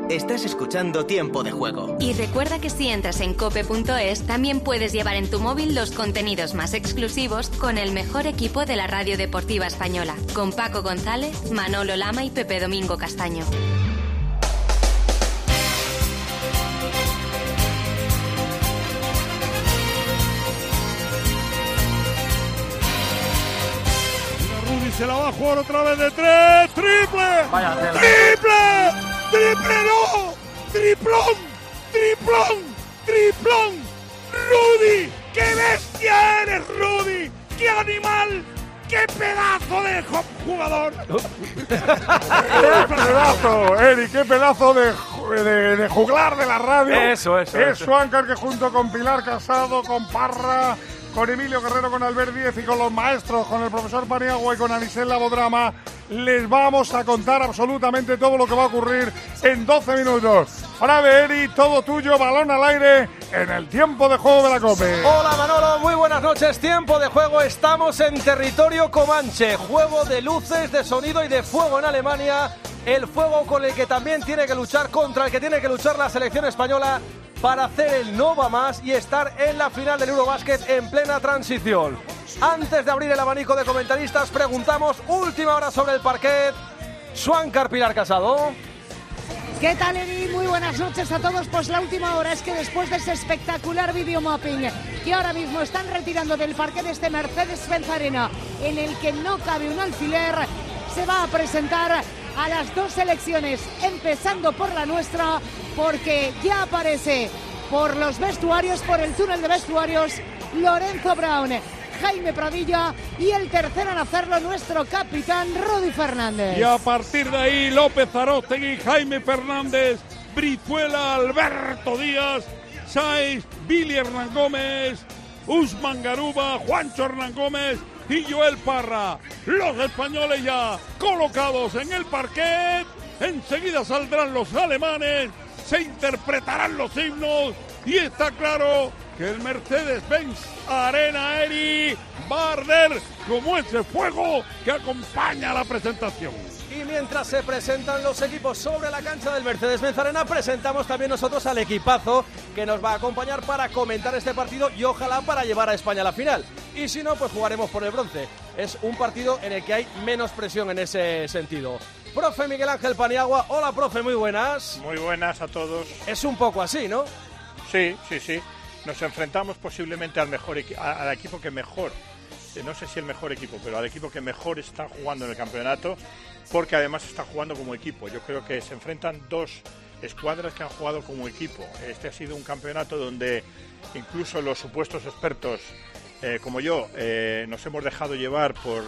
Estás escuchando Tiempo de Juego. Y recuerda que si entras en cope.es, también puedes llevar en tu móvil los contenidos más exclusivos con el mejor equipo de la radio deportiva española, con Paco González, Manolo Lama y Pepe Domingo Castaño. Rudy se la va a jugar otra vez de 3. ¡Triple! Vaya tela. ¡Triple! ¡Triple no! ¡Triplón! ¡Triplón! ¡Triplón! ¡Rudy! ¡Qué bestia eres, Rudy! ¡Qué animal! ¡Qué pedazo de jugador! ¡Qué pedazo, Eri! ¡Qué pedazo de juglar de la radio! Eso. Es Swankar, que junto con Pilar Casado, con Parra, con Emilio Guerrero, con Albert Díez y con los maestros, con el profesor Paniagua y con Anisela Bodrama, les vamos a contar absolutamente todo lo que va a ocurrir en 12 minutos. Brave, Eri, todo tuyo, balón al aire en el tiempo de juego de la COPE. Hola Manolo, muy buenas noches, tiempo de juego, estamos en territorio comanche, juego de luces, de sonido y de fuego en Alemania, el fuego con el que también tiene que luchar, contra el que tiene que luchar la selección española para hacer el no va más y estar en la final del Eurobasket en plena transición. Antes de abrir el abanico de comentaristas, preguntamos última hora sobre el parquet. Swankar, Pilar Casado. ¿Qué tal, Eri? Muy buenas noches a todos. Pues la última hora es que después de ese espectacular videomapping que ahora mismo están retirando del parquet de este Mercedes-Benz Arena, en el que no cabe un alfiler, se va a presentar a las dos selecciones, empezando por la nuestra, porque ya aparece por los vestuarios, por el túnel de vestuarios, Lorenzo Brown, Jaime Pradilla y el tercero en hacerlo, nuestro capitán Rudy Fernández. Y a partir de ahí, López Aróstegui, Jaime Fernández, Brizuela, Alberto Díaz, Sáenz, Billy Hernán Gómez, Usman Garuba, Juancho Hernán Gómez y Joel Parra. Los españoles ya colocados en el parquet. Enseguida saldrán los alemanes, se interpretarán los himnos y está claro que el Mercedes-Benz Arena, Eri, va a arder como ese fuego que acompaña a la presentación. Y mientras se presentan los equipos sobre la cancha del Mercedes-Benz Arena, presentamos también nosotros al equipazo que nos va a acompañar para comentar este partido y ojalá para llevar a España a la final. Y si no, pues jugaremos por el bronce. Es un partido en el que hay menos presión en ese sentido. Profe Miguel Ángel Paniagua, hola profe, muy buenas. Muy buenas a todos. Es un poco así, ¿no? Sí. Nos enfrentamos posiblemente al equipo que mejor, no sé si el mejor equipo, pero al equipo que mejor está jugando en el campeonato, porque además está jugando como equipo. Yo creo que se enfrentan dos escuadras que han jugado como equipo. Este ha sido un campeonato donde incluso los supuestos expertos, como yo, nos hemos dejado llevar por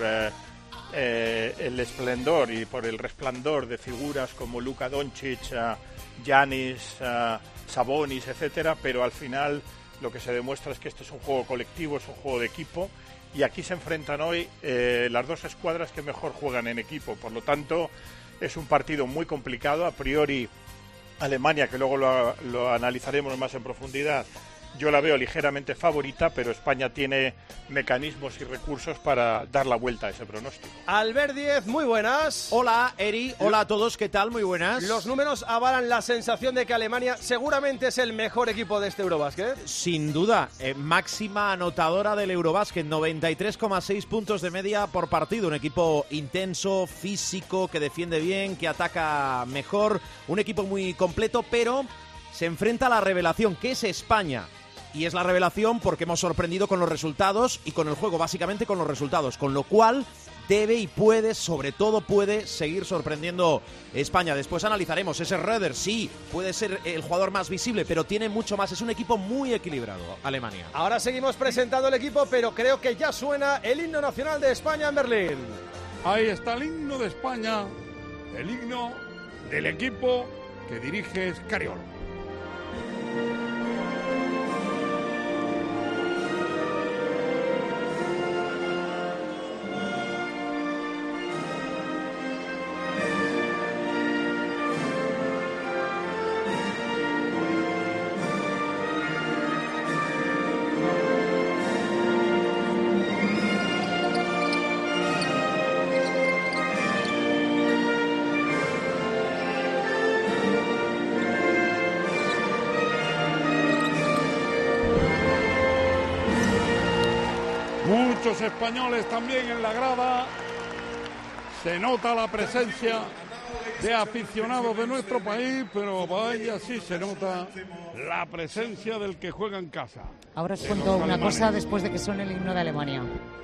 el esplendor y por el resplandor de figuras como Luka Doncic, Giannis, Sabonis, etcétera, pero al final lo que se demuestra es que este es un juego colectivo, es un juego de equipo, y aquí se enfrentan hoy las dos escuadras que mejor juegan en equipo. Por lo tanto, es un partido muy complicado. A priori, Alemania, que luego lo analizaremos más en profundidad, yo la veo ligeramente favorita, pero España tiene mecanismos y recursos para dar la vuelta a ese pronóstico. Albert Díez, muy buenas. Hola, Eri. Hola a todos. ¿Qué tal? Muy buenas. Los números avalan la sensación de que Alemania seguramente es el mejor equipo de este Eurobasket. Sin duda, máxima anotadora del Eurobasket, 93,6 puntos de media por partido. Un equipo intenso, físico, que defiende bien, que ataca mejor. Un equipo muy completo, pero se enfrenta a la revelación, que es España. Y es la revelación porque hemos sorprendido con los resultados y con el juego, básicamente con los resultados. Con lo cual debe y puede, sobre todo puede, seguir sorprendiendo España. Después analizaremos. Ese Röder, sí, puede ser el jugador más visible, pero tiene mucho más. Es un equipo muy equilibrado, Alemania. Ahora seguimos presentando el equipo, pero creo que ya suena el himno nacional de España en Berlín. Ahí está el himno de España, el himno del equipo que dirige Scariolo. muchos españoles también en la grada. Se nota la presencia de aficionados de nuestro país, pero vaya, sí se nota la presencia del que juega en casa. Ahora os cuento una cosa después de que suene el himno de Alemania.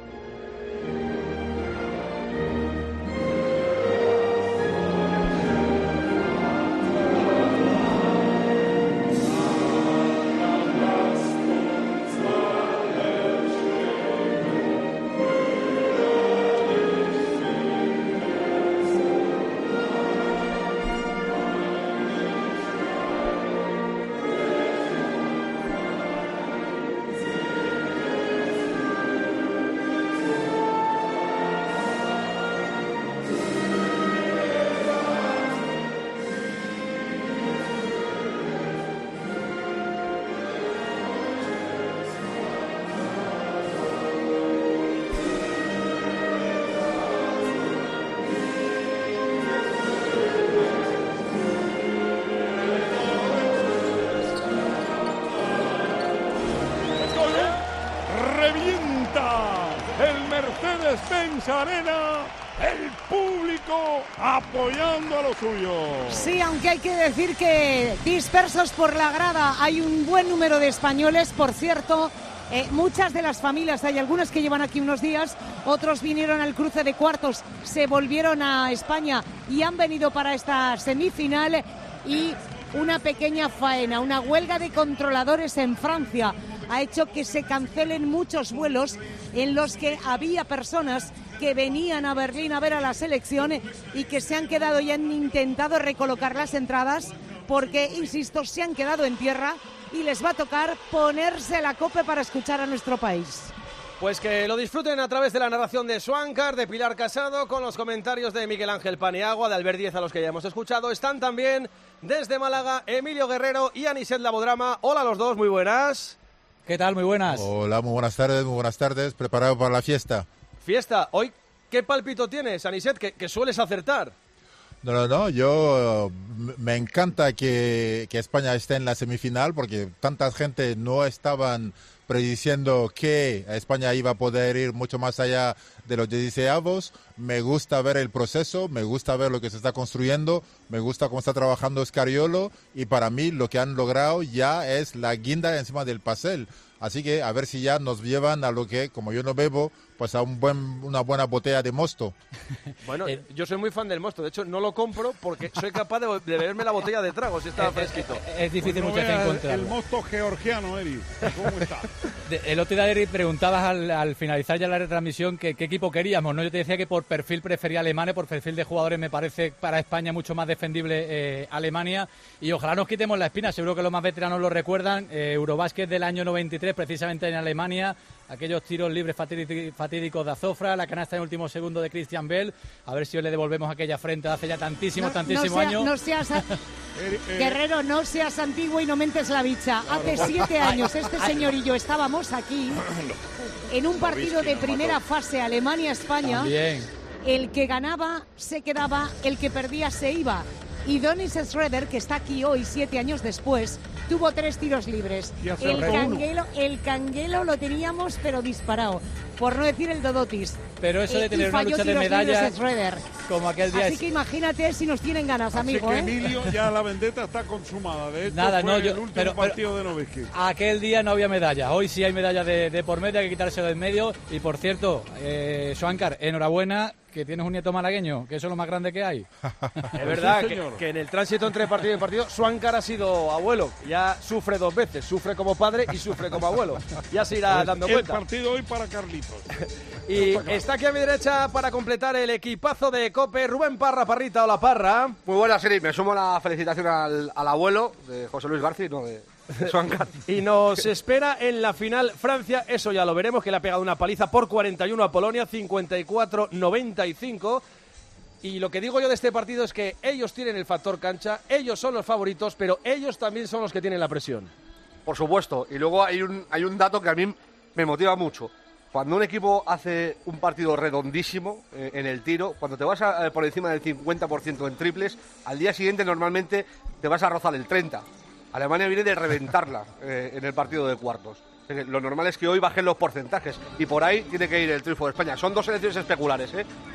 Mercedes-Benz Arena, el público apoyando a los suyos. Sí, aunque hay que decir que dispersos por la grada hay un buen número de españoles. Por cierto, muchas de las familias, hay algunas que llevan aquí unos días, otros vinieron al cruce de cuartos, se volvieron a España y han venido para esta semifinal. Y una pequeña faena, una huelga de controladores en Francia ha hecho que se cancelen muchos vuelos en los que había personas que venían a Berlín a ver a la selección y que se han quedado y han intentado recolocar las entradas porque, insisto, se han quedado en tierra y les va a tocar ponerse la cope para escuchar a nuestro país. Pues que lo disfruten a través de la narración de Schwankar, de Pilar Casado, con los comentarios de Miguel Ángel Paniagua, de Albert Díez, a los que ya hemos escuchado. Están también desde Málaga Emilio Guerrero y Aniset Labodrama. Hola a los dos, muy buenas. ¿Qué tal? Muy buenas. Hola, muy buenas tardes. Preparado para la fiesta. Fiesta. Hoy, ¿qué pálpito tienes, Aniset, que sueles acertar? No, yo me encanta que España esté en la semifinal porque tanta gente no estaban prediciendo que España iba a poder ir mucho más allá de los 16avos. Me gusta ver el proceso, me gusta ver lo que se está construyendo, me gusta cómo está trabajando Scariolo y para mí lo que han logrado ya es la guinda encima del pastel. Así que a ver si ya nos llevan a lo que, como yo no bebo, pues a una buena botella de mosto. Bueno, yo soy muy fan del mosto. De hecho, no lo compro porque soy capaz de beberme la botella de trago si está fresquito. Es difícil muchas veces encontrarlo. El mosto georgiano, Eri. ¿Cómo está? El otro día, Eri, preguntabas al finalizar ya la retransmisión qué equipo queríamos, ¿no? Yo te decía que por perfil prefería Alemania, por perfil de jugadores me parece para España mucho más defendible Alemania. Y ojalá nos quitemos la espina, seguro que los más veteranos lo recuerdan. Eurobásquet del año 93, precisamente en Alemania, aquellos tiros libres fatídicos de Azofra, la canasta en último segundo de Christian Bell. A ver si hoy le devolvemos aquella frente de hace ya tantísimo años. No seas Guerrero, no seas antiguo y no mentes la bicha. Hace 7 años este señor y yo estábamos aquí en un partido de primera fase Alemania-España. También. El que ganaba se quedaba, el que perdía se iba. Y Dennis Schroeder, que está aquí hoy 7 años después, tuvo 3 tiros libres. El canguelo lo teníamos pero disparado, por no decir el Dodotis. Pero eso de tener una lucha de medallas como aquel día. Así que imagínate si nos tienen ganas, amigo. Así que Emilio, ya la vendetta está consumada. De hecho, nada, fue el último partido de Nowitzki. Aquel día no había medallas. Hoy sí hay medallas de por medio, hay que quitárselo del medio. Y por cierto, Schwankar, enhorabuena, que tienes un nieto malagueño, que eso es lo más grande que hay. Es verdad que en el tránsito entre partido y partido, Schwankar ha sido abuelo. Ya sufre 2 veces, sufre como padre y sufre como abuelo. Ya se irá dando cuenta. El partido hoy para Carlitos. Y está aquí a mi derecha para completar el equipazo de COPE, Rubén Parra. Parrita, hola Parra. Muy buenas, Eri. Me sumo la felicitación al abuelo de José Luis García, no de Schwankar. Y nos espera en la final Francia, eso ya lo veremos, que le ha pegado una paliza por 41 a Polonia, 54-95. Y lo que digo yo de este partido es que ellos tienen el factor cancha, ellos son los favoritos, pero ellos también son los que tienen la presión. Por supuesto. Y luego hay un dato que a mí me motiva mucho. Cuando un equipo hace un partido redondísimo en el tiro, cuando te vas por encima del 50% en triples, al día siguiente normalmente te vas a rozar el 30%. Alemania viene de reventarla en el partido de cuartos. Lo normal es que hoy bajen los porcentajes y por ahí tiene que ir el triunfo de España. Son dos selecciones especulares,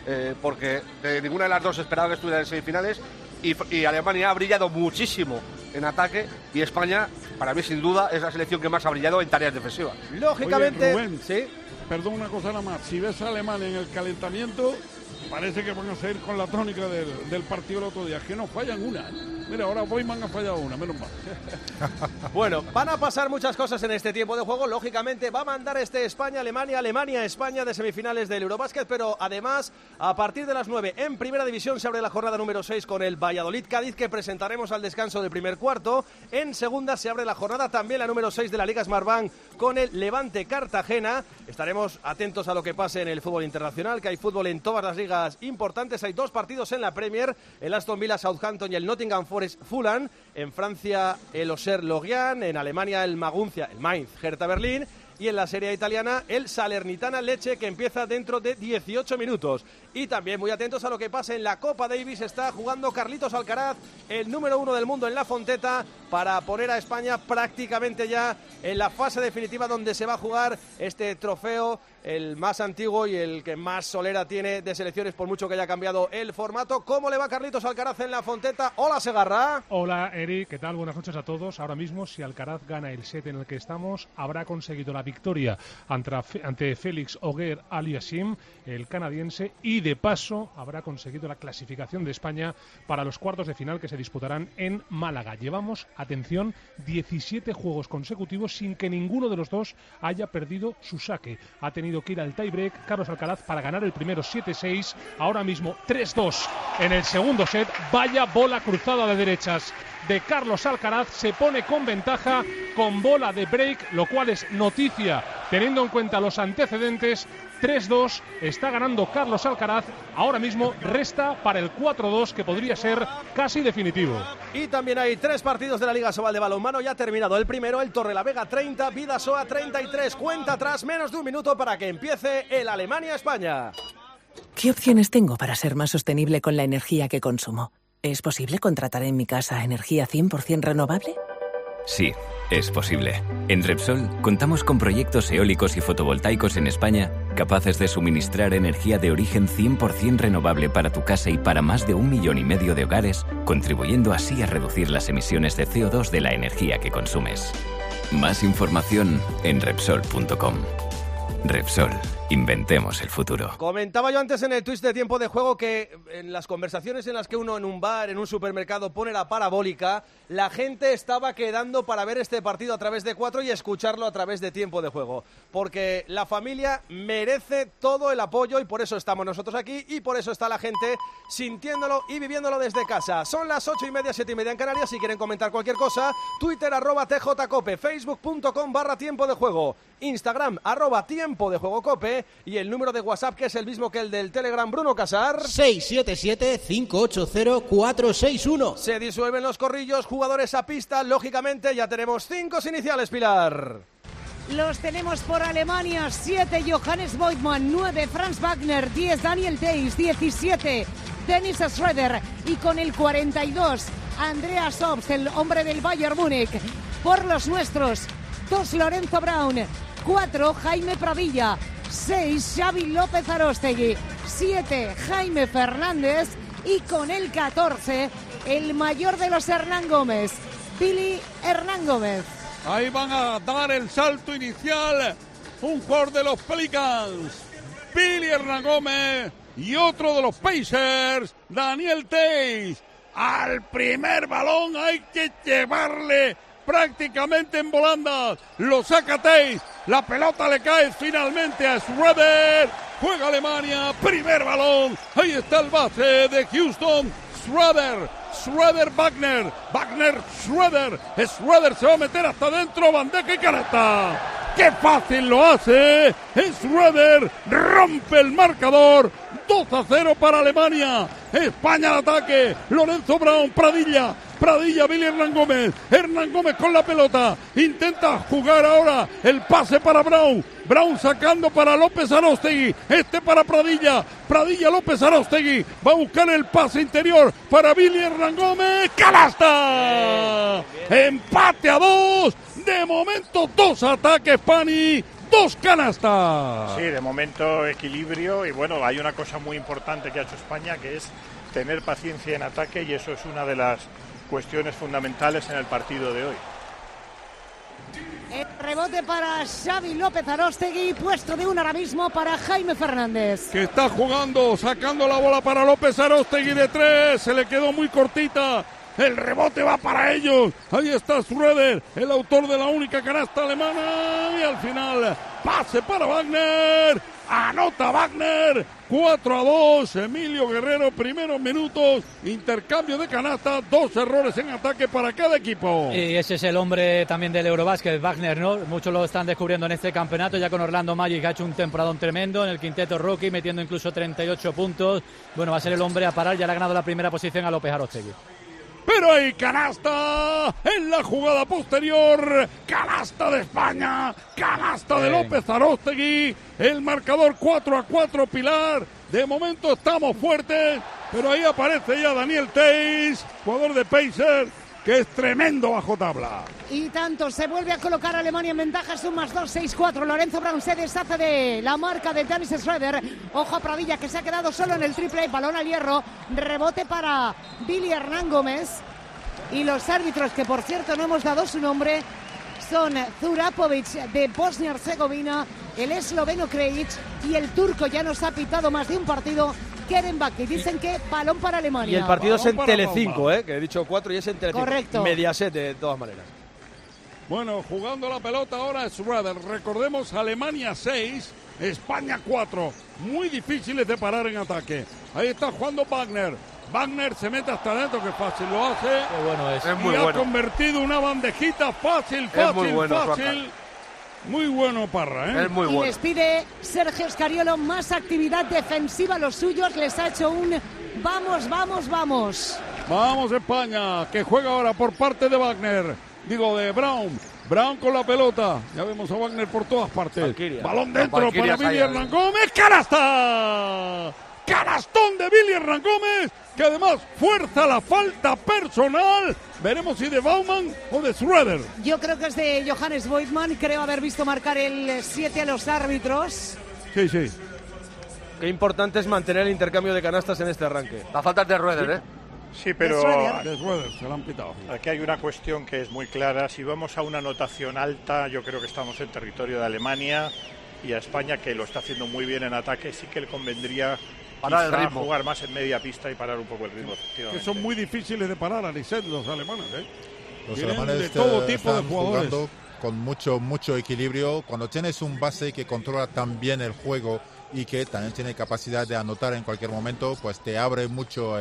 porque de ninguna de las dos esperaba que estuviera en semifinales y Alemania ha brillado muchísimo en ataque y España, para mí sin duda, es la selección que más ha brillado en tareas defensivas. Lógicamente, Oye, Rubén, sí. Perdón, una cosa nada más. Si ves a Alemania en el calentamiento, parece que van a seguir con la tónica del partido el otro día, que no fallan una. Mira, ahora Boyman ha fallado una, menos mal. Bueno, van a pasar muchas cosas en este tiempo de juego. Lógicamente va a mandar España-Alemania, Alemania-España de semifinales del Eurobásquet, pero además a partir de las 9 en Primera División se abre la jornada número 6 con el Valladolid-Cádiz, que presentaremos al descanso del primer cuarto. En Segunda se abre la jornada también la número 6 de la Liga Smartbank con el Levante-Cartagena. Estaremos atentos a lo que pase en el fútbol internacional, que hay fútbol en todas las ligas importantes. Hay 2 partidos en la Premier, el Aston Villa-Southampton y el Nottingham Forest-Fulham. En Francia el Auxerre-Lorient, en Alemania el Maguncia, el Mainz-Hertha-Berlín. Y en la Serie A italiana, el Salernitana-Lecce, que empieza dentro de 18 minutos. Y también muy atentos a lo que pasa en la Copa Davis. Está jugando Carlitos Alcaraz, el número 1 del mundo en la Fonteta, para poner a España prácticamente ya en la fase definitiva donde se va a jugar este trofeo, el más antiguo y el que más solera tiene de selecciones, por mucho que haya cambiado el formato. ¿Cómo le va Carlitos Alcaraz en la Fonteta? Hola, Segarra. Hola, Eric, ¿qué tal? Buenas noches a todos. Ahora mismo, si Alcaraz gana el set en el que estamos, habrá conseguido la victoria ante Félix Auger-Aliassime, el canadiense, y de paso habrá conseguido la clasificación de España para los cuartos de final que se disputarán en Málaga. Llevamos, atención, 17 juegos consecutivos sin que ninguno de los dos haya perdido su saque. Ha tenido que ir al tiebreak Carlos Alcaraz para ganar el primero 7-6, ahora mismo 3-2 en el segundo set. Vaya bola cruzada de derechas de Carlos Alcaraz, se pone con ventaja con bola de break, lo cual es noticia teniendo en cuenta los antecedentes. 3-2, está ganando Carlos Alcaraz, ahora mismo resta para el 4-2 que podría ser casi definitivo. Y también hay 3 partidos de la Liga Sobal de balonmano, ya ha terminado el primero, el Torrelavega 30, Bidasoa 33, cuenta atrás, menos de un minuto para que empiece el Alemania-España. ¿Qué opciones tengo para ser más sostenible con la energía que consumo? ¿Es posible contratar en mi casa energía 100% renovable? Sí, es posible. En Repsol contamos con proyectos eólicos y fotovoltaicos en España capaces de suministrar energía de origen 100% renovable para tu casa y para más de 1,5 millones de hogares, contribuyendo así a reducir las emisiones de CO2 de la energía que consumes. Más información en Repsol.com. Repsol, inventemos el futuro. Comentaba yo antes en el twist de tiempo de juego que en las conversaciones en las que uno en un bar, en un supermercado pone la parabólica, la gente estaba quedando para ver este partido a través de 4 y escucharlo a través de tiempo de juego, porque la familia merece todo el apoyo y por eso estamos nosotros aquí y por eso está la gente sintiéndolo y viviéndolo desde casa. Son las 8:30, 7:30 en Canarias. Si quieren comentar cualquier cosa, Twitter @TJCope, Facebook.com/tiempo de juego, Instagram @tiempo de juego cope y el número de WhatsApp, que es el mismo que el del Telegram, Bruno Casar, 677-580-461. Se disuelven los corrillos, jugadores a pista, lógicamente ya tenemos 5 iniciales, Pilar. Los tenemos por Alemania: 7 Johannes Voigtmann, 9 Franz Wagner, 10 Daniel Theis, 17 Dennis Schroeder y con el 42 Andreas Obst, el hombre del Bayern Múnich. Por los nuestros: 2 Lorenzo Brown, 4 Jaime Pradilla, 6 Xavi López Aróstegui, 7 Jaime Fernández y con el 14 el mayor de los Hernán Gómez, Billy Hernán Gómez. Ahí van a dar el salto inicial un jugador de los Pelicans, Billy Hernán Gómez, y otro de los Pacers, Daniel Theis. Al primer balón hay que llevarle prácticamente en volandas, lo saca Theis, la pelota le cae finalmente a Schroeder, juega Alemania, primer balón, ahí está el base de Houston, Schroeder, Wagner, Schroeder se va a meter hasta adentro, bandeja y canasta. ¡Qué fácil lo hace! Schroeder rompe el marcador, 2-0 para Alemania. España al ataque, Lorenzo Brown, Pradilla, Billy Hernán Gómez con la pelota, intenta jugar ahora el pase para Brown sacando para López Aróstegui, para Pradilla, López Aróstegui, va a buscar el pase interior para Billy Hernán Gómez, ¡canasta! Empate a 2, de momento momento 2 ataques, Pani, 2 canastas. Sí, de momento equilibrio y bueno, hay una cosa muy importante que ha hecho España, que es tener paciencia en ataque, y eso es una de las cuestiones fundamentales en el partido de hoy. El rebote para Xavi López Aróstegui, puesto de 1 ahora mismo para Jaime Fernández. Que está jugando, sacando la bola para López Aróstegui de 3, se le quedó muy cortita. El rebote va para ellos. Ahí está Schröder, el autor de la única canasta alemana. Y al final, pase para Wagner. Anota Wagner. 4-2. Emilio Guerrero, primeros minutos. Intercambio de canasta. 2 errores en ataque para cada equipo. Y ese es el hombre también del Eurobásquet, Wagner, ¿no? Muchos lo están descubriendo en este campeonato. Ya con Orlando Magic ha hecho un temporadón tremendo en el quinteto rookie, metiendo incluso 38 puntos. Bueno, va a ser el hombre a parar. Ya le ha ganado la primera posición a López Aróstegui. Pero hay canasta en la jugada posterior, canasta de España, canasta de López Aróstegui, el marcador 4-4, Pilar. De momento estamos fuertes, pero ahí aparece ya Daniel Theis, jugador de Pacers, que es tremendo bajo tabla. Y tanto, se vuelve a colocar Alemania en ventaja, es un +2, 6-4. Lorenzo Brown se deshace de la marca de Dennis Schröder. Ojo a Pradilla, que se ha quedado solo en el triple, balón al hierro, rebote para Billy Hernán Gómez. Y los árbitros, que por cierto no hemos dado su nombre, son Zurapovic de Bosnia-Herzegovina, el esloveno Krejic y el turco, ya nos ha pitado más de un partido, Keren Baki. Dicen que balón para Alemania. Y el partido es en Balón para Telecinco, que he dicho 4 y es en Telecinco. Correcto. Mediaset, de todas maneras. Bueno, jugando la pelota ahora es Schröder. Recordemos, Alemania 6, España 4. Muy difíciles de parar en ataque. Ahí está jugando Wagner. Wagner se mete hasta adentro, que fácil lo hace. Qué bueno es. Es muy y ha bueno. convertido una bandejita fácil. Muy bueno, Muy bueno, Parra, ¿eh? Es muy Y bueno. les pide Sergio Scariolo más actividad defensiva a los suyos. Les ha hecho un vamos, vamos, vamos. Vamos España, que juega ahora por parte de Wagner. Digo, de Brown. Brown con la pelota. Ya vemos a Wagner por todas partes. Valkyria. Balón dentro Valkyria para Billy Sayas. Hernán Gómez. ¡Canasta! Canastón de Billy Hernán Gómez, que además fuerza la falta personal. Veremos si de Baumann o de Schröder. Yo creo que es de Johannes Voigtmann. Creo haber visto marcar el 7 a los árbitros. Sí, sí. Qué importante es mantener el intercambio de canastas en este arranque. La falta es de Rueder, ¿eh? Sí, pero De Schröder, se lo han pitado. aquí hay una cuestión que es muy clara. Si vamos a una anotación alta, yo creo que estamos en territorio de Alemania, y a España, que lo está haciendo muy bien en ataque, sí que le convendría Parar el quizá ritmo. jugar más en media pista y parar un poco el ritmo, Que efectivamente. son muy difíciles de parar, Anicet, los alemanes, ¿eh? Los Tienen alemanes de todo tipo de están jugadores. jugando con mucho equilibrio. Cuando tienes un base que controla tan bien el juego y que también tiene capacidad de anotar en cualquier momento, pues te abre mucho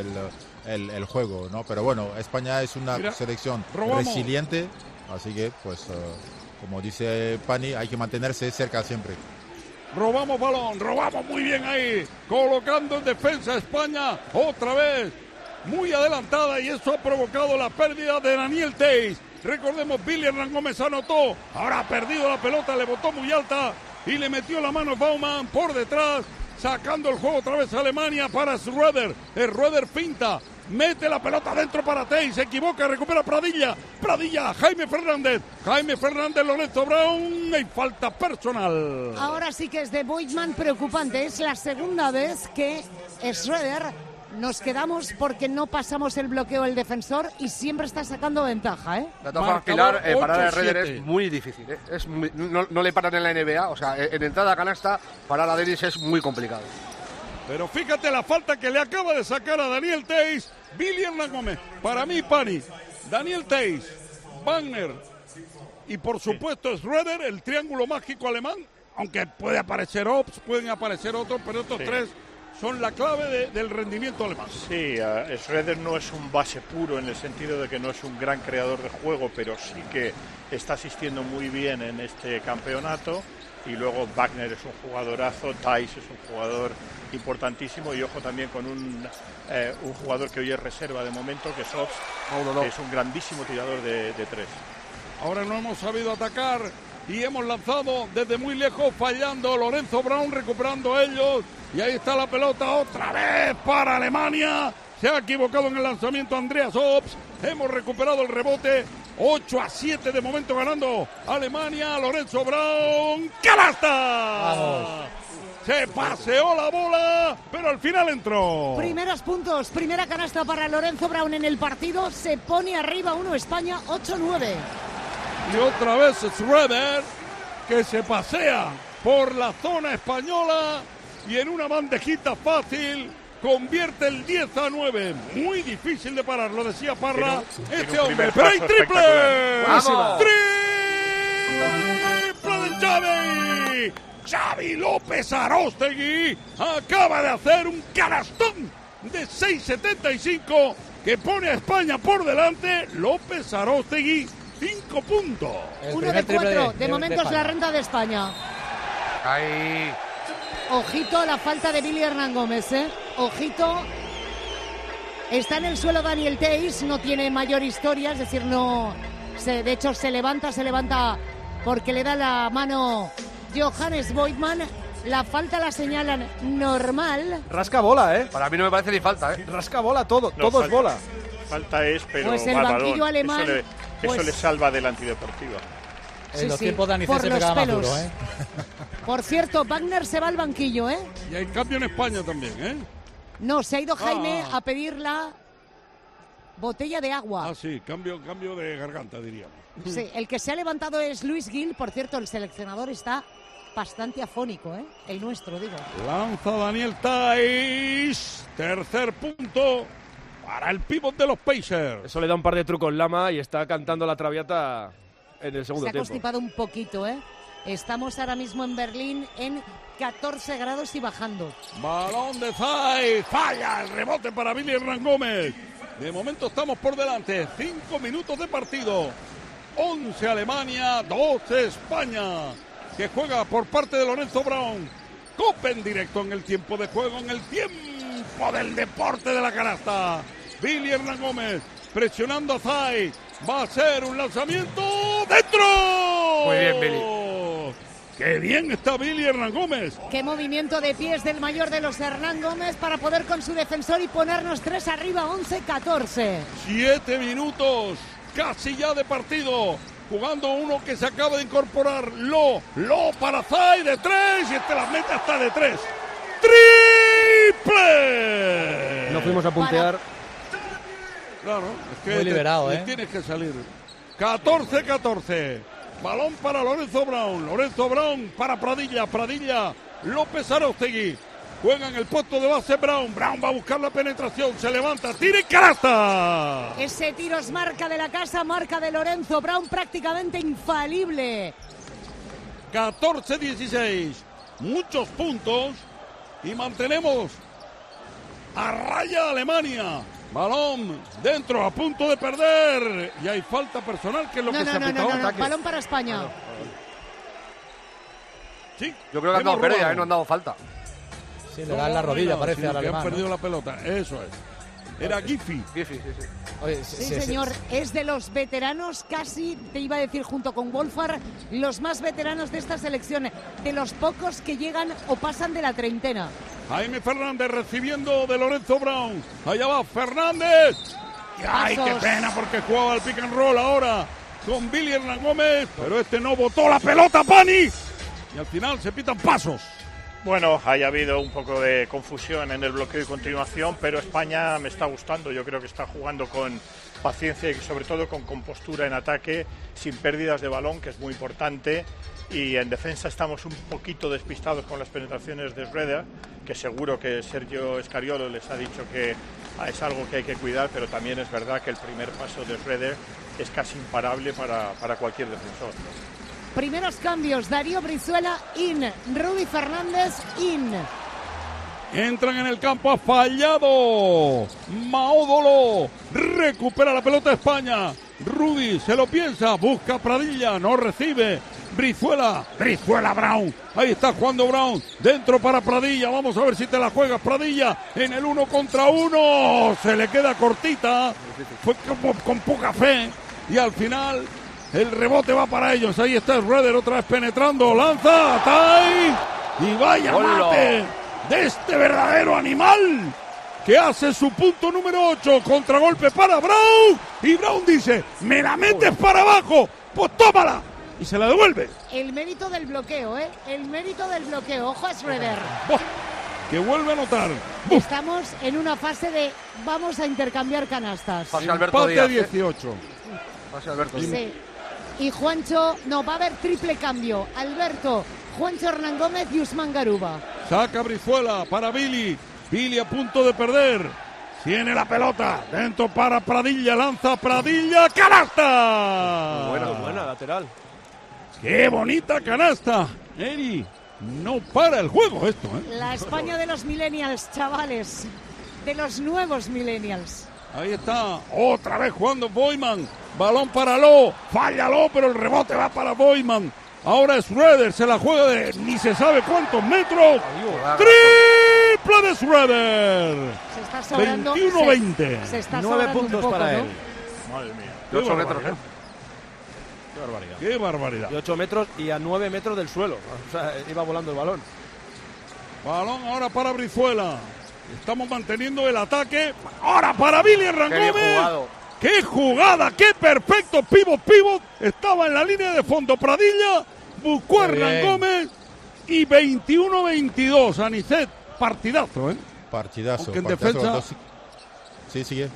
el juego, ¿no? Pero bueno, España es una Mira, selección robamos. resiliente, así que pues como dice Pani, hay que mantenerse cerca siempre. Robamos balón, robamos muy bien ahí, colocando en defensa a España otra vez, muy adelantada, y eso ha provocado la pérdida de Daniel Theis. Recordemos, Billy Hernán Gómez anotó, ahora ha perdido la pelota, le botó muy alta y le metió la mano Baumann por detrás, sacando el juego otra vez a Alemania para Schröder. Schröder finta, mete la pelota dentro para Theis, se equivoca, recupera Pradilla, Jaime Fernández, Lorenzo Brown, y falta personal. Ahora sí que es de Voigtmann preocupante. Es la segunda vez que Schröder nos quedamos porque no pasamos el bloqueo del defensor y siempre está sacando ventaja, ¿eh? De todas formas, Marcador Pilar, parar a 8-7. Rueder es muy difícil, ¿eh? No le paran en la NBA, o sea, en entrada a canasta, parar a Dennis es muy complicado. Pero fíjate la falta que le acaba de sacar a Daniel Theis, Billy Hernán Gómez. Para mí, Pani, Daniel Theis, Wagner y por supuesto Schröder, el triángulo mágico alemán, aunque puede aparecer Ops, pueden aparecer otros, pero estos tres son la clave del rendimiento alemán. Sí, Schröder no es un base puro en el sentido de que no es un gran creador de juego, pero sí que está asistiendo muy bien en este campeonato. Y luego Wagner es un jugadorazo, Theis es un jugador importantísimo, y ojo también con un jugador que hoy es reserva de momento, que es Ops, que es un grandísimo tirador de tres. Ahora no hemos sabido atacar y hemos lanzado desde muy lejos, fallando. Lorenzo Brown recuperando ellos, y ahí está la pelota otra vez para Alemania. Se ha equivocado en el lanzamiento Andreas Ops, hemos recuperado el rebote. 8-7 de momento ganando Alemania. Lorenzo Brown, ¡canasta! Vamos. Se paseó la bola, pero al final entró. Primeros puntos, primera canasta para Lorenzo Brown en el partido. Se pone arriba 1 España, 8-9. Y otra vez Schroeder, que se pasea por la zona española y en una bandejita fácil convierte el 10-9. Muy difícil de parar, lo decía Parra. Este hombre, pero hay triple. ¡Triple de Xavi! Xavi López Aróstegui acaba de hacer un canastón de 6.75 que pone a España por delante. López Aróstegui, 5 puntos. 1 de 4, de momento es la renta de España. Ahí. Ojito a la falta de Billy Hernán Gómez, ojito. Está en el suelo Daniel Theis, no tiene mayor historia, es decir, de hecho se levanta porque le da la mano Johannes Voigtmann. La falta la señalan normal. Rasca bola, Para mí no me parece ni falta, Rasca bola todo, No, todo falta, es bola. Falta es, pero Pues el va banquillo balón. alemán, Eso le salva del antideportivo. En los tiempos de Anicet se pegaba más duro, Por cierto, Wagner se va al banquillo, Y hay cambio en España también, No, se ha ido Jaime a pedir la botella de agua. Ah, sí, cambio de garganta, diríamos. Sí, el que se ha levantado es Luis Gil. Por cierto, el seleccionador está bastante afónico, el nuestro, digo. Lanza Daniel Theis. Tercer punto para el pívot de los Pacers. Eso le da un par de trucos Lama y está cantando la Traviata en el segundo Se ha tiempo. constipado un poquito, Estamos ahora mismo en Berlín en 14 grados y bajando. Balón de Theis. Falla el rebote para Billy Hernán Gómez. De momento estamos por delante. 5 minutos de partido. 11 Alemania, 12 España. Que juega por parte de Lorenzo Brown. Copa en directo en el tiempo de juego, en el tiempo del deporte de la canasta. Billy Hernán Gómez presionando a Theis. Va a ser un lanzamiento dentro. Muy bien, Billy. ¡Qué bien está Billy Hernán Gómez! Qué movimiento de pies del mayor de los Hernán Gómez para poder con su defensor y ponernos 3 arriba, 11-14. 7 minutos, casi ya de partido. Jugando uno que se acaba de incorporar. Lo para Theis de 3 y la mete hasta de 3. ¡Triple! No fuimos a puntear. Claro, es que muy liberado, tienes que salir. 14-14. Balón para Lorenzo Brown. Lorenzo Brown para Pradilla. Pradilla, López Aróstegui. Juega en el puesto de base Brown. Brown va a buscar la penetración. Se levanta, tira y canasta. Ese tiro es marca de la casa, marca de Lorenzo Brown, prácticamente infalible. 14-16. Muchos puntos. Y mantenemos a raya Alemania. Balón dentro, a punto de perder. Y hay falta personal, que es lo que se ha pitado. No. Balón para España. Sí, yo creo que han dado pérdida, no han dado falta. Sí, le dan la rodilla, parece al alemán. Han perdido la pelota, eso es. Era Giffy. Oye, Sí, señor, es de los veteranos, casi, te iba a decir junto con Wolfar, los más veteranos de esta selección, de los pocos que llegan o pasan de la treintena. Jaime Fernández recibiendo de Lorenzo Brown. Allá va Fernández. ¡Ay, qué pena! Porque jugaba al pick and roll ahora con Billy Hernán Gómez. Pero este no botó la pelota, Pani. Y al final se pitan pasos. Bueno, haya habido un poco de confusión en el bloqueo y continuación, pero España me está gustando. Yo creo que está jugando con paciencia y sobre todo con compostura en ataque, sin pérdidas de balón, que es muy importante. Y en defensa estamos un poquito despistados con las penetraciones de Schroeder, que seguro que Sergio Scariolo les ha dicho que es algo que hay que cuidar, pero también es verdad que el primer paso de Schroeder es casi imparable para cualquier defensor. Primeros cambios, Darío Brizuela, in. Rudy Fernández, in. Entran en el campo, ha fallado Maódolo, recupera la pelota España. Rudy se lo piensa, busca Pradilla, no recibe. Brizuela Brown, ahí está jugando Brown, dentro para Pradilla, vamos a ver si te la juegas Pradilla, en el 1 contra 1, se le queda cortita, fue como con poca fe, y al final el rebote va para ellos, ahí está Schroeder otra vez penetrando, lanza, Theis, y vaya mate de este verdadero animal, que hace su punto número 8. Contragolpe para Brown. Y Brown dice, me la metes para abajo. Pues tómala. Y se la devuelve. El mérito del bloqueo, ¿eh? El mérito del bloqueo. Ojo a Schroeder. Que vuelve a anotar. Estamos en una fase de vamos a intercambiar canastas. Pase Alberto Empate Díaz. 18. Pase Alberto Díaz. Sí. Y Juancho, no, va a haber triple cambio. Alberto, Juancho Hernán Gómez y Usman Garuba. Saca Brizuela para Billy. Billy a punto de perder. Tiene la pelota. Dentro para Pradilla. Lanza Pradilla. ¡Canasta! Buena, lateral. ¡Qué bonita canasta! Eri, no para el juego esto, ¿eh? La España de los millennials, chavales. De los nuevos millennials. Ahí está. Otra vez jugando Boyman. Balón para Lo. Falla Lo, pero el rebote va para Boyman. Ahora es Schroeder. Se la juega de ni se sabe cuántos metros. ¡Triple de Schroeder! Se está sobrando. 21-20. Se está 9 sobrando puntos un poco, para ¿no? él. Madre mía. De 8 metros, ¿eh? Qué barbaridad. ¡Qué barbaridad! De 8 metros y a 9 metros del suelo. O sea, iba volando el balón. Balón ahora para Brizuela. Estamos manteniendo el ataque. Ahora para Billy Hernán Qué bien Gómez. jugado. ¡Qué jugada! ¡Qué perfecto! Pivot. Estaba en la línea de fondo Pradilla. Buscó a Qué Hernán bien. Gómez. Y 21-22. Anicet, partidazo, ¿eh? Partidazo. Aunque en partidazo, defensa- los dos. Sí, sigue.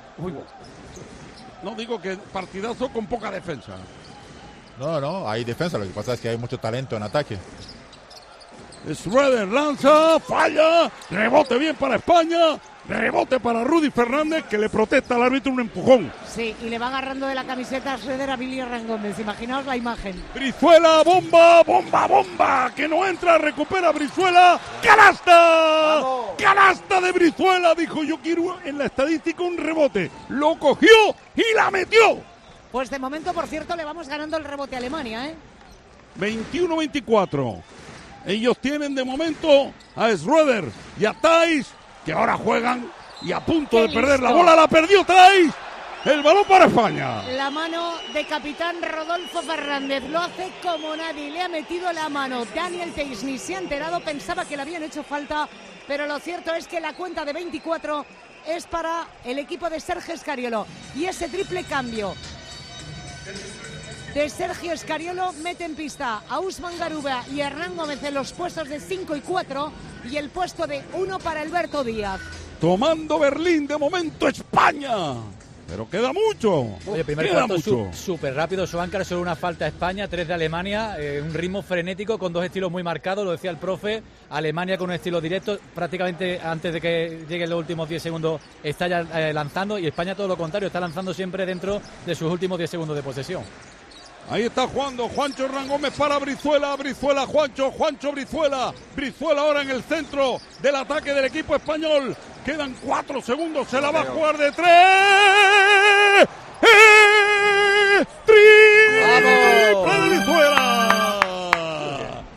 No digo que partidazo con poca defensa. No, hay defensa. Lo que pasa es que hay mucho talento en ataque. Schroeder lanza, falla, rebote bien para España, rebote para Rudy Fernández, que le protesta al árbitro un empujón. Sí, y le va agarrando de la camiseta a Schroeder a Billy Hernán Gómez. Imaginaos la imagen. Brizuela, bomba, que no entra, recupera Brizuela, ¡canasta! ¡Vamos! ¡Canasta de Brizuela! Dijo, yo quiero en la estadística un rebote. Lo cogió y la metió. Pues de momento, por cierto, le vamos ganando el rebote a Alemania, ¿eh? 21-24. Ellos tienen de momento a Schroeder y a Thais, que ahora juegan y a punto ¡Qué de perder la listo! bola. La perdió Thais. El balón para España. La mano de capitán Rodolfo Fernández. Lo hace como nadie. Le ha metido la mano. Daniel Theis ni se ha enterado. Pensaba que le habían hecho falta. Pero lo cierto es que la cuenta de 24 es para el equipo de Sergio Scariolo. Y ese triple cambio de Sergio Scariolo mete en pista a Usman Garuba y a Hernán Gómez en los puestos de 5 y 4 y el puesto de 1 para Alberto Díaz. Tomando Berlín de momento España. Pero queda mucho. Oye, primer queda cuarto mucho. súper rápido, Schwankar, solo una falta a España, 3 de Alemania, un ritmo frenético con dos estilos muy marcados, lo decía el profe, Alemania con un estilo directo, prácticamente antes de que lleguen los últimos 10 segundos está ya lanzando, y España todo lo contrario, está lanzando siempre dentro de sus últimos 10 segundos de posesión. Ahí está jugando Juancho Hernán Gómez para Brizuela, Juancho, Brizuela ahora en el centro del ataque del equipo español. Quedan 4 segundos, se la va a jugar de 3. ¡Triple de Brizuela!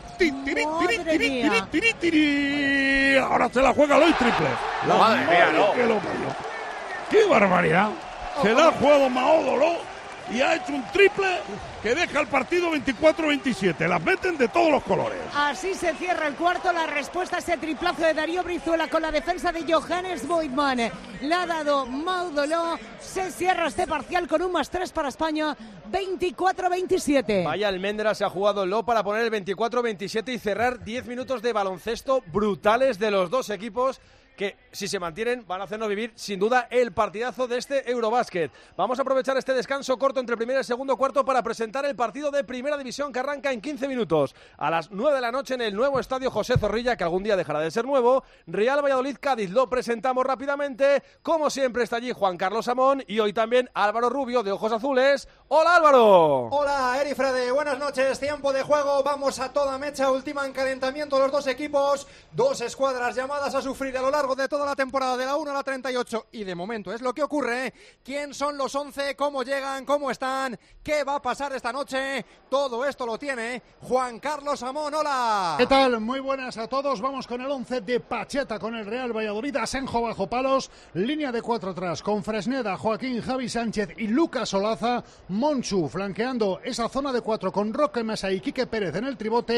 Tiri. Ahora se la juega Loy triple. La Madre mía, no. que lo parió. ¡Qué barbaridad! Se la ha jugado Maodolo y ha hecho un triple que deja el partido 24-27. Las meten de todos los colores. Así se cierra el cuarto. La respuesta a ese triplazo de Darío Brizuela con la defensa de Johannes Voigtman. Le ha dado Maudoló. Se cierra este parcial con un +3 para España. 24-27. Vaya almendra se ha jugado Lo para poner el 24-27 y cerrar 10 minutos de baloncesto brutales de los dos equipos, que si se mantienen van a hacernos vivir sin duda el partidazo de este Eurobásquet. Vamos a aprovechar este descanso corto entre el primer y el segundo cuarto para presentar el partido de Primera División que arranca en 15 minutos. A las 9 de la noche en el nuevo estadio José Zorrilla, que algún día dejará de ser nuevo. Real Valladolid-Cádiz, lo presentamos rápidamente. Como siempre está allí Juan Carlos Amón y hoy también Álvaro Rubio de Ojos Azules. ¡Hola, Álvaro! Hola, Eri Frade, buenas noches, tiempo de juego, vamos a toda mecha, última en calentamiento los dos equipos, dos escuadras llamadas a sufrir a lo largo de toda la temporada de la 1 a la 38 y de momento es lo que ocurre. ¿Quién son los 11? ¿Cómo llegan? ¿Cómo están? ¿Qué va a pasar esta noche? Todo esto lo tiene Juan Carlos Amón, hola. ¿Qué tal? Muy buenas a todos, vamos con el 11 de Pacheta con el Real Valladolid, Asenjo bajo palos, línea de 4 atrás con Fresneda, Joaquín, Javi Sánchez y Lucas Olaza, Monchu flanqueando esa zona de 4 con Roque Mesa y Quique Pérez en el tribote,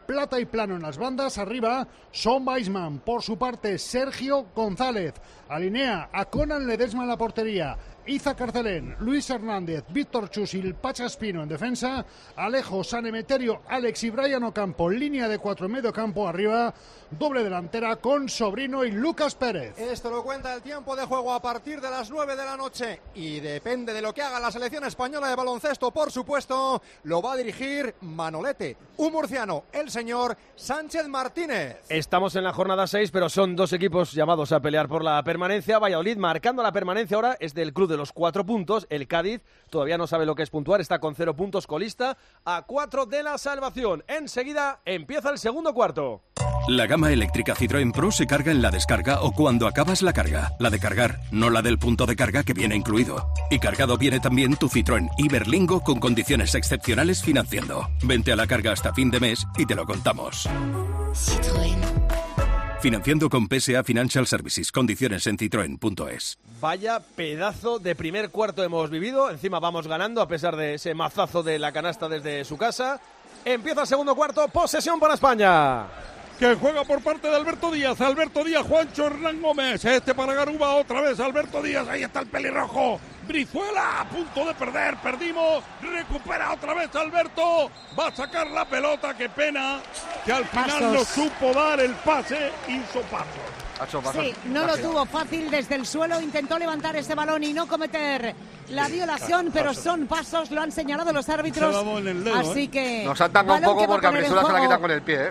plata y plano en las bandas. Arriba, Son Weisman. Por su parte, Sergio González. Alinea a Conan Ledesma en la portería. Iza Carcelén, Luis Hernández, Víctor Chus y el Pacha Espino en defensa. Alejo, San Emeterio, Alex y Brian Ocampo. Línea de 4 en medio campo. Arriba, doble delantera con Sobrino y Lucas Pérez. Esto lo cuenta el tiempo de juego a partir de las 9 de la noche. Y depende de lo que haga la selección española de baloncesto, por supuesto, lo va a dirigir Manolete, un murciano, el señor Sánchez Martínez. Estamos en la jornada 6, pero son dos equipos llamados a pelear por la permanencia. Valladolid marcando la permanencia ahora es del club de los 4 puntos. El Cádiz todavía no sabe lo que es puntuar, está con 0 puntos, colista, a 4 de la salvación. Enseguida empieza el segundo cuarto. La gama eléctrica Citroën Pro se carga en la descarga o cuando acabas la carga. La de cargar, no la del punto de carga que viene incluido. Y cargado viene también tu Citroën Iberlingo con condiciones excepcionales financiando. Vente a la carga hasta fin de mes y te lo contamos. Citroën. Financiando con PSA Financial Services. Condiciones en citroen.es. Vaya pedazo de primer cuarto hemos vivido. Encima vamos ganando a pesar de ese mazazo de la canasta desde su casa. Empieza el segundo cuarto. Posesión para España. Que juega por parte de Alberto Díaz, Juancho Hernán Gómez, para Garuba otra vez, Alberto Díaz, ahí está el pelirrojo, Brizuela a punto de perder, perdimos, recupera otra vez Alberto, va a sacar la pelota, qué pena, que al final no supo dar el pase, hizo paso. Sí, no lo tuvo fácil desde el suelo, intentó levantar ese balón y no cometer la violación, pero son pasos, lo han señalado los árbitros, así que... Nos han tangado un poco porque a Brizuela se la quitan con el pie,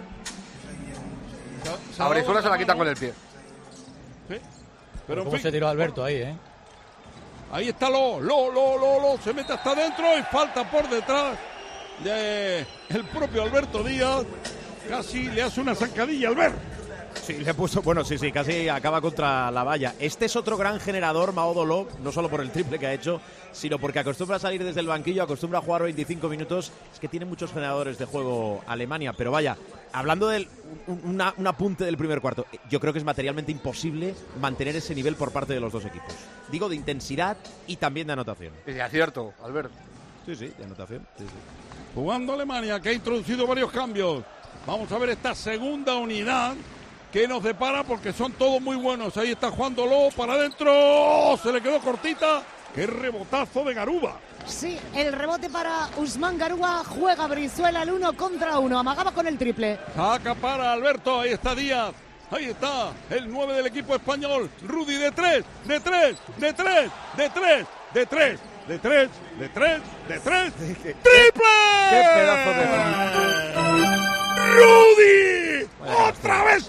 A Brizuela se la quitan con el pie. Sí. Pero ¿Cómo se tiró Alberto ahí, Ahí está Lo, se mete hasta adentro y falta por detrás de el propio Alberto Díaz. Casi le hace una zancadilla al ver. Sí, le puso, casi acaba contra la valla. Este es otro gran generador, Maodo Lo, no solo por el triple que ha hecho, sino porque acostumbra a salir desde el banquillo, acostumbra a jugar 25 minutos. Es que tiene muchos generadores de juego Alemania, pero vaya, hablando de un apunte del primer cuarto, yo creo que es materialmente imposible mantener ese nivel por parte de los dos equipos. Digo, de intensidad y también de anotación. Y de acierto, Alberto. Sí, de anotación. Sí. Jugando Alemania, que ha introducido varios cambios. Vamos a ver esta segunda unidad que nos depara, porque son todos muy buenos. Ahí está jugando Lo para adentro, se le quedó cortita. ¡Qué rebotazo de Garuba! Sí, el rebote para Usman Garuba, juega Brizuela el 1 contra 1, amagaba con el triple. Saca para Alberto, ahí está Díaz, ahí está el 9 del equipo español, Rudy de 3, de 3, de 3, de 3, de 3, de 3, de 3, de 3, ¡triple! ¡Qué pedazo de... ¡Rudy! ¡Otra vez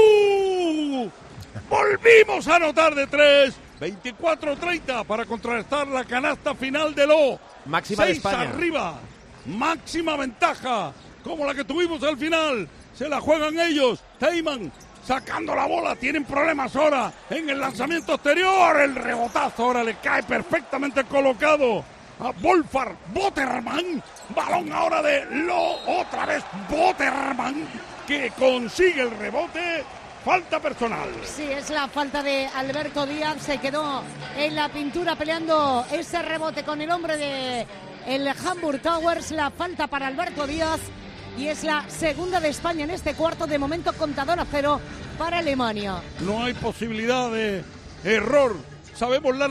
tú! Volvimos a anotar de 3. 24-30 para contrarrestar la canasta final de Lo. Máxima de 6 España. arriba. Máxima ventaja. Como la que tuvimos al final. Se la juegan ellos. Heyman sacando la bola. Tienen problemas ahora en el lanzamiento exterior. El rebotazo ahora le cae perfectamente colocado a Wolfar Botterman. Balón ahora de Lo. Otra vez Botterman, que consigue el rebote. Falta personal. Sí, es la falta de Alberto Díaz. Se quedó en la pintura peleando ese rebote con el hombre de el Hamburg Towers. La falta para Alberto Díaz. Y es la segunda de España en este cuarto. De momento contador a 0 para Alemania. No hay posibilidad de error. Sabemos la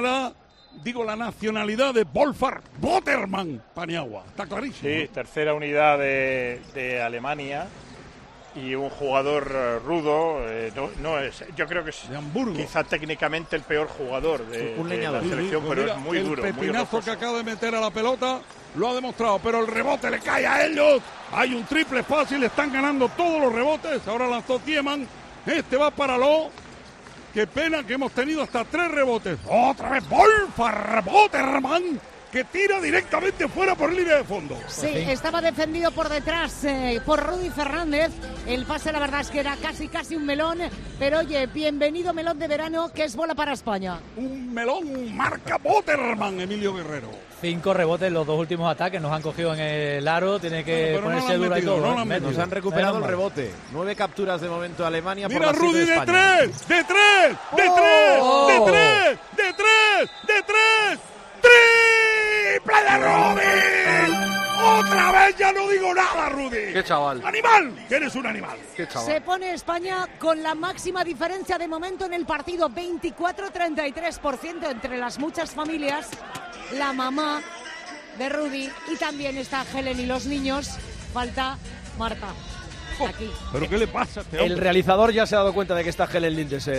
nacionalidad de Wolfar Botterman, Paniagua. Está clarísimo. Sí, tercera unidad de Alemania. Y un jugador rudo, yo creo que es quizá técnicamente el peor jugador de la selección, pero mira, es muy duro. El pepinazo que acaba de meter a la pelota lo ha demostrado, pero el rebote le cae a ellos. Hay un triple fácil, están ganando todos los rebotes. Ahora lanzó Tiemann, este va para Lo. Qué pena que hemos tenido hasta 3 rebotes. Otra vez Wolfar Botterman, que tira directamente fuera por línea de fondo. Sí, estaba defendido por detrás por Rudy Fernández. El pase, la verdad es que era casi un melón. Pero oye, bienvenido melón de verano, que es bola para España. Un melón marca Botterman, Emilio Guerrero. 5 rebotes en los 2 últimos ataques, nos han cogido en el aro, tiene que ponerse duro y todo. Nos han recuperado el rebote. 9 capturas de momento Alemania. Mira por Rudy de 3, de 3, de 3, de 3, de 3, de 3. ¡Triple de Rudy! ¡Otra vez! Ya no digo nada, Rudy. ¡Qué chaval! ¡Animal! Que eres un animal. ¡Qué chaval! Se pone España con la máxima diferencia de momento en el partido, 24-33% entre las muchas familias. La mamá de Rudy y también está Helen y los niños. Falta Marta. Aquí. ¿Pero qué le pasa a este hombre? El realizador ya se ha dado cuenta de que está Helen Lindes desde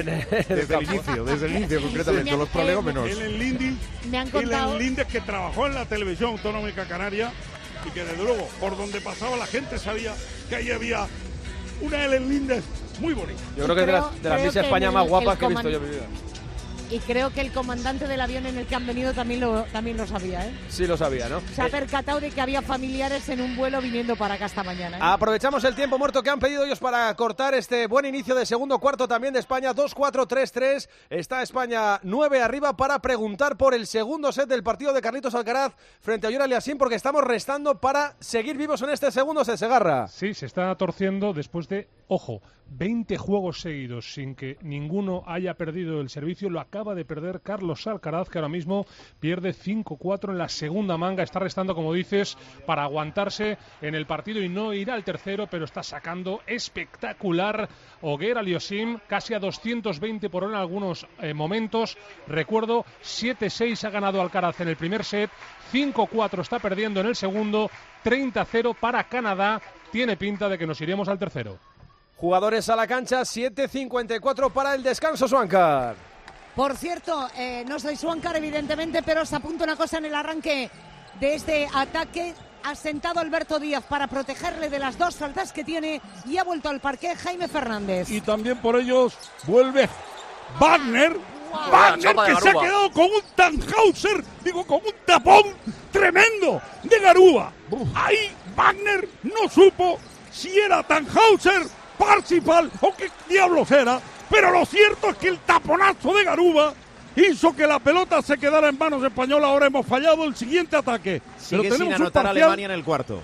el inicio concretamente, los prolegómenos. Helen Lindes, me han contado. Helen Lindes, que trabajó en la televisión autonómica canaria y que desde luego por donde pasaba la gente sabía que ahí había una Helen Lindes muy bonita. Yo creo que es de las Miss España más guapas que he visto yo en mi vida. Y creo que el comandante del avión en el que han venido también lo sabía, ¿eh? Sí lo sabía, ¿no? Se ha percatado de que había familiares en un vuelo viniendo para acá esta mañana, ¿eh? Aprovechamos el tiempo muerto que han pedido ellos para cortar este buen inicio de segundo cuarto también de España. 2-4-3-3. Está España 9 arriba para preguntar por el segundo set del partido de Carlitos Alcaraz frente a Ogier Aliassime, porque estamos restando para seguir vivos en este segundo set, Segarra. Sí, se está torciendo después de, ojo, 20 juegos seguidos sin que ninguno haya perdido el servicio. Lo acaba de perder Carlos Alcaraz, que ahora mismo pierde 5-4 en la segunda manga. Está restando, como dices, para aguantarse en el partido y no ir al tercero, pero está sacando espectacular Ogier Aliassime, casi a 220 por hora en algunos momentos. Recuerdo, 7-6 ha ganado Alcaraz en el primer set, 5-4 está perdiendo en el segundo, 30-0 para Canadá. Tiene pinta de que nos iremos al tercero. Jugadores a la cancha, 7:54 para el descanso, Swankar. Por cierto, no soy Swankar evidentemente, pero os apunto una cosa en el arranque de este ataque. Ha sentado Alberto Díaz para protegerle de las dos faltas que tiene y ha vuelto al parqué Jaime Fernández. Y también por ellos vuelve Wagner. Wagner, que se ha quedado con un Tannhäuser, con un tapón tremendo de Garuba. Ahí Wagner no supo si era Tannhäuser, Parsifal o qué diablos era, pero lo cierto es que el taponazo de Garuba hizo que la pelota se quedara en manos españolas. Ahora hemos fallado el siguiente ataque. Sigue sin anotar Alemania en el cuarto.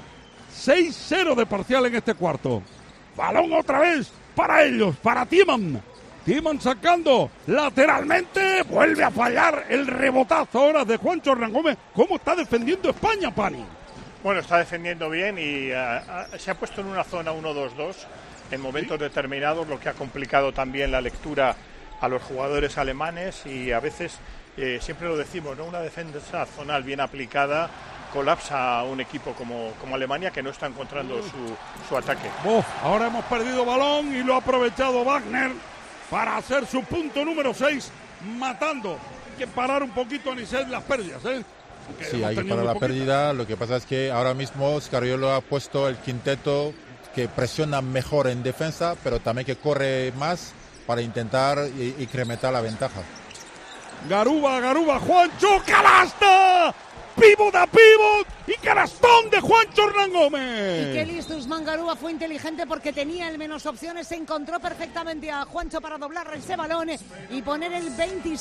6-0 de parcial en este cuarto. Balón otra vez para ellos, para Tiemann. Tiemann sacando lateralmente, vuelve a fallar el rebotazo ahora de Juancho Hernán Gómez. ¿Cómo está defendiendo España, Pani? Bueno, está defendiendo bien y se ha puesto en una zona 1-2-2 en momentos determinados, lo que ha complicado también la lectura a los jugadores alemanes y a veces, siempre lo decimos, ¿no? Una defensa zonal bien aplicada colapsa a un equipo como Alemania, que no está encontrando su ataque. Ahora hemos perdido balón y lo ha aprovechado Wagner para hacer su punto número 6, matando. Hay que parar un poquito a Anicet las pérdidas, ¿eh? Sí, hay que parar la pérdida. Lo que pasa es que ahora mismo Scariolo ha puesto el quinteto que presiona mejor en defensa, pero también que corre más para intentar incrementar la ventaja. Garuba, Juancho, canasta, pivot a pivot y canastón de Juancho Hernán Gómez. Y qué listo Usman Garuba, fue inteligente porque tenía el menos opciones, se encontró perfectamente a Juancho para doblar ese balón y poner el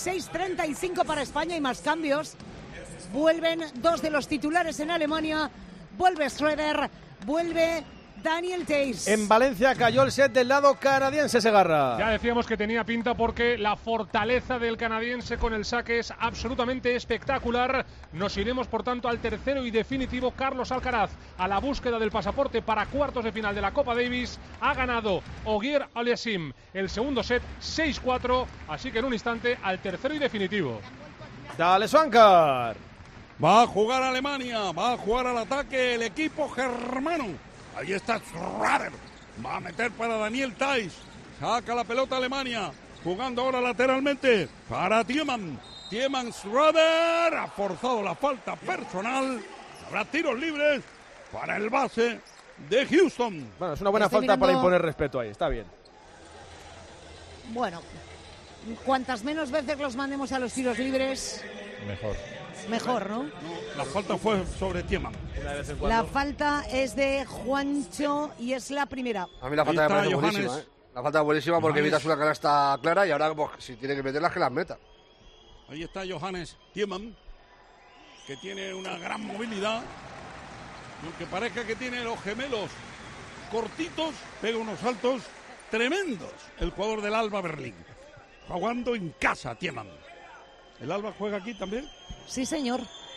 26-35 para España y más cambios. Vuelven dos de los titulares en Alemania, vuelve Schroeder, vuelve Daniel Theis. En Valencia cayó el set del lado canadiense, Segarra. Ya decíamos que tenía pinta porque la fortaleza del canadiense con el saque es absolutamente espectacular. Nos iremos, por tanto, al tercero y definitivo. Carlos Alcaraz, a la búsqueda del pasaporte para cuartos de final de la Copa Davis. Ha ganado Ogier Aliassime el segundo set, 6-4. Así que en un instante al tercero y definitivo. Dale, Swankar. Va a jugar Alemania, va a jugar al ataque el equipo germano. Ahí está Schroeder, va a meter para Daniel Theis, saca la pelota Alemania, jugando ahora lateralmente para Tiemann. Schroeder ha forzado la falta personal, habrá tiros libres para el base de Houston. Bueno, es una buena falta para imponer respeto ahí, está bien. Bueno, cuantas menos veces los mandemos a los tiros libres, mejor, ¿no? La falta fue sobre Tiemann. La falta es de Juancho y es la primera. A mí la falta me parece buenísima, ¿eh? La falta es buenísima porque evitas una canasta clara y ahora, pues, si tiene que meterlas, que las meta. Ahí está Johannes Tiemann, que tiene una gran movilidad. Y aunque parezca que tiene los gemelos cortitos, pega unos saltos tremendos. El jugador del Alba Berlín, jugando en casa, Tiemann. ¿El Alba juega aquí también? Sí, señor.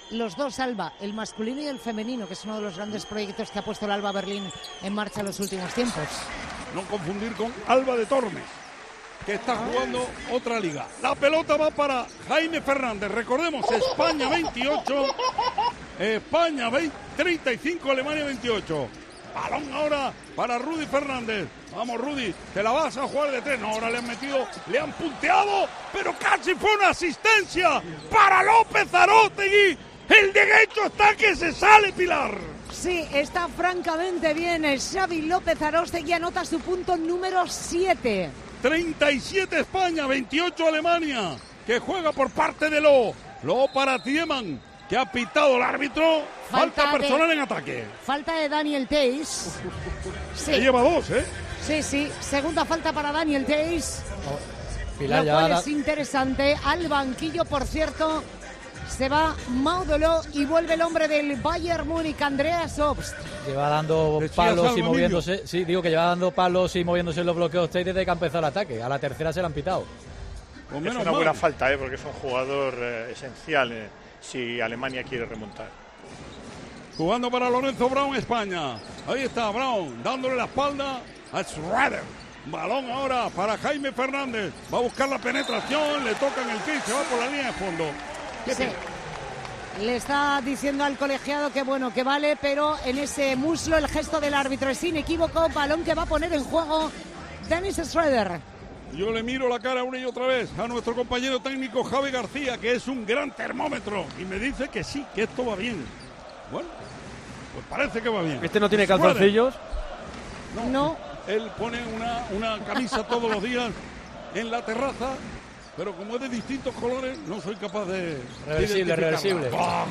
los dos Alba, el masculino y el femenino, que es uno de los grandes proyectos que ha puesto el Alba Berlín en marcha en los últimos tiempos. No confundir con Alba de Tormes, que está jugando otra liga. La pelota va para Jaime Fernández. Recordemos, España 28, España 35, Alemania 28. Balón ahora para Rudy Fernández. Vamos, Rudy, te la vas a jugar de 3. No, ahora le han metido, le han punteado, pero casi fue una asistencia para López Aróstegui. El derecho está que se sale, Pilar. Sí, está francamente bien. Xavi López Aróstegui anota su punto número 7. 37 España, 28 Alemania, que juega por parte de Lo para Tiemann, que ha pitado el árbitro. Falta personal en ataque. Falta de Daniel Teis. Sí. Se lleva 2, ¿eh? Sí. Segunda falta para Daniel Teis. Pilar, lo cual es interesante. Al banquillo, por cierto, se va Maudolo y vuelve el hombre del Bayern Múnich, Andreas Obst. Lleva dando palos y moviéndose. Sí, digo que lleva dando palos y moviéndose en los bloqueos desde que ha empezado el ataque. A la tercera se la han pitado. Es una buena falta, porque es un jugador esencial si Alemania quiere remontar. Jugando para Lorenzo Brown, España. Ahí está Brown, dándole la espalda a Schroeder. Balón ahora para Jaime Fernández. Va a buscar la penetración, le tocan el pie, se va por la línea de fondo. Sí. Le está diciendo al colegiado que bueno, que vale, pero en ese muslo el gesto del árbitro es inequívoco. Balón que va a poner en juego Dennis Schroeder. Yo le miro la cara una y otra vez a nuestro compañero técnico Javi García, que es un gran termómetro, y me dice que sí, que esto va bien. Bueno, pues parece que va bien. ¿Este no tiene calzoncillos? No. Él pone una camisa todos los días en la terraza, pero como es de distintos colores, no soy capaz de reversible. Oh,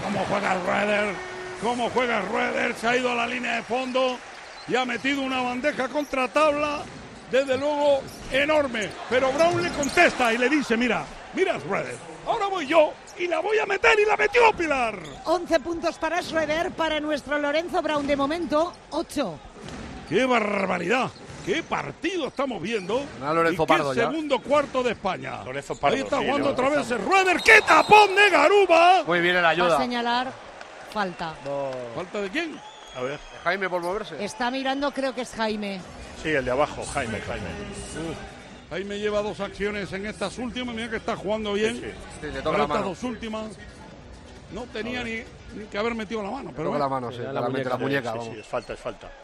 cómo juega Schroeder, se ha ido a la línea de fondo y ha metido una bandeja contra tabla, desde luego enorme, pero Brown le contesta y le dice, mira Schroeder, ahora voy yo y la voy a meter, y la metió, Pilar. 11 puntos para Schroeder, para nuestro Lorenzo Brown de momento 8. ¡Qué barbaridad! ¡Qué partido estamos viendo! Lorenzo y qué Pardo segundo cuarto de España. Lorenzo Pardo, ahí está sí, jugando otra vez Schroeder. ¡Qué tapón de Garuba! Muy bien en la ayuda. Va a señalar falta. No. ¿Falta de quién? A ver. Jaime por moverse. Está mirando, creo que es Jaime. Sí, el de abajo, Jaime. Jaime lleva 2 acciones en estas últimas. Mira que está jugando bien. Sí, le toca pero la estas mano. 2 últimas no tenía ni que haber metido la mano. Pero la mano, sí. La muñeca. Sí, es falta.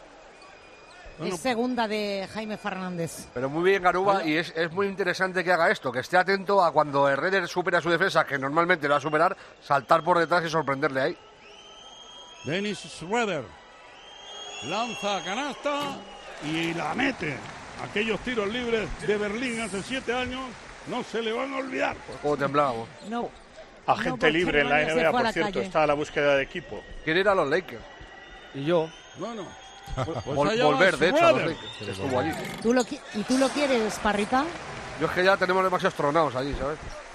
Es segunda de Jaime Fernández. Pero muy bien Garuba, y es muy interesante que haga esto, que esté atento a cuando Herreder supera su defensa, que normalmente lo va a superar, saltar por detrás y sorprenderle ahí. Dennis Schroeder lanza a canasta y la mete. Aquellos tiros libres de Berlín hace 7 años no se le van a olvidar. Pues como temblábamos. No. Agente libre en la NBA, por cierto, está a la búsqueda de equipo. ¿Quién era los Lakers? Y yo. Bueno. Volver, de hecho, a los Lakers. Estuvo allí. ¿Y tú lo quieres, Parrita? Yo es que ya tenemos demasiados tronados allí, ¿sabes?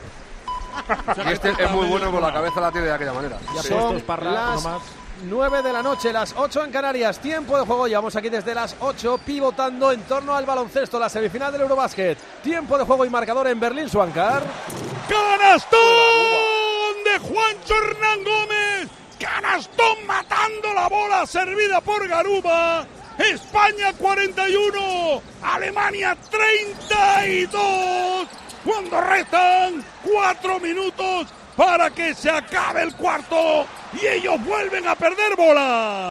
Y este es muy bueno, con la cabeza la tiene de aquella manera. Ya son las 9 de la noche, las 8 en Canarias. Tiempo de juego, llevamos aquí desde las 8 pivotando en torno al baloncesto, la semifinal del Eurobásquet. Tiempo de juego y marcador en Berlín, Suancar. ¡Canastón de Juancho Hernán Gómez! ¡Canastón matando la bola servida por Garuba! España 41, Alemania 32, cuando restan 4 minutos para que se acabe el cuarto y ellos vuelven a perder bola.